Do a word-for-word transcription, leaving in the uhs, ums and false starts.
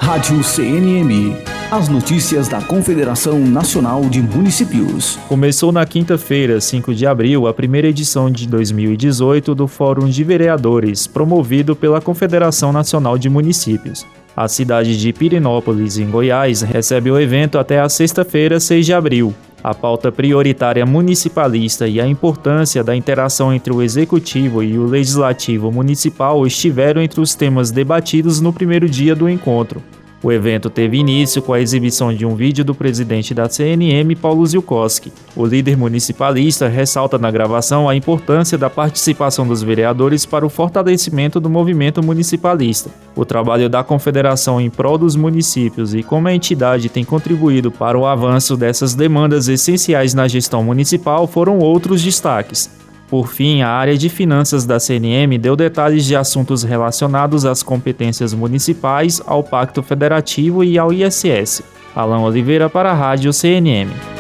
Rádio C N M. As notícias da Confederação Nacional de Municípios. Começou na quinta-feira, cinco de abril, a primeira edição de dois mil e dezoito do Fórum de Vereadores, promovido pela Confederação Nacional de Municípios. A cidade de Pirenópolis, em Goiás, recebe o evento até a sexta-feira, seis de abril. A pauta prioritária municipalista e a importância da interação entre o Executivo e o Legislativo Municipal estiveram entre os temas debatidos no primeiro dia do encontro. O evento teve início com a exibição de um vídeo do presidente da C N M, Paulo Zielkowski. O líder municipalista ressalta na gravação a importância da participação dos vereadores para o fortalecimento do movimento municipalista. O trabalho da Confederação em prol dos municípios e como a entidade tem contribuído para o avanço dessas demandas essenciais na gestão municipal foram outros destaques. Por fim, a área de finanças da C N M deu detalhes de assuntos relacionados às competências municipais, ao Pacto Federativo e ao I S S. Alan Oliveira para a Rádio C N M.